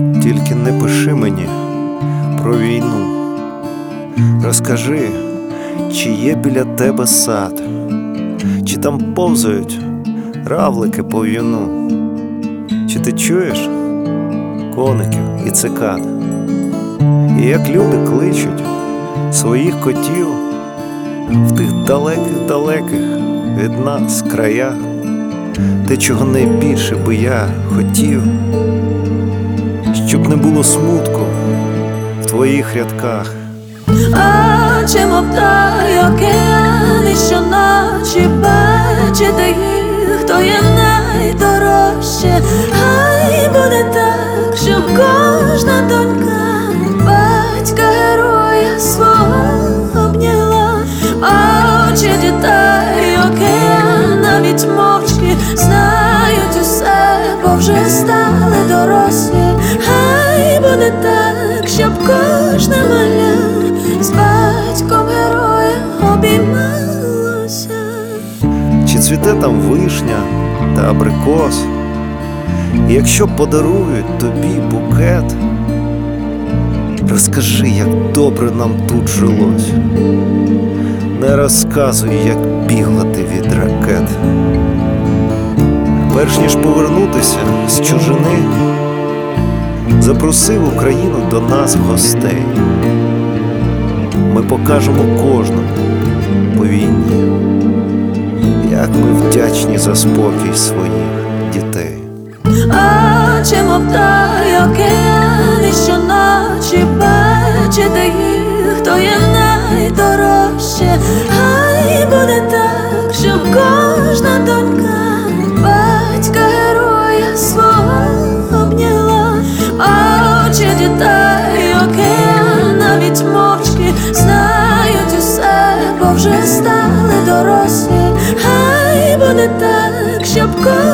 Тільки не пиши мені про війну. Розкажи, чи є біля тебе сад, чи там повзають равлики по в'юну, чи ти чуєш коників і цикад, і як люди кличуть своїх котів в тих далеких від нас краях, те, чого найбільше би я хотів, щоб не було смутку в твоїх рядках. Очі, мов той океан, і щоночі бачити їх, то є найдорожче. Хай буде так, щоб кожна донька батька героя свого обняла. Очі дітей океан навіть мовчки знають усе, бо вже стали дорослі. Хай буде так, щоб кожна маля з батьком героєм обіймалося. Чи цвіте там вишня та абрикос, і якщо подарують тобі букет, розкажи, як добре нам тут жилось. Не розказуй, як бігла ти від ракет. Перш ніж повернутися з чужини, запросив Україну до нас гостей. Ми покажемо кожному по війні, як ми вдячні за спокій своїх дітей. Очі, мов той океан, і щоночі бачити їх, то є найдорожче. Хай буде так, щоб кожна донька батька героя свого обняла. Очі дітей океан навіть мовчки знають усе, бо вже стали дорослі. Хай буде так, щоб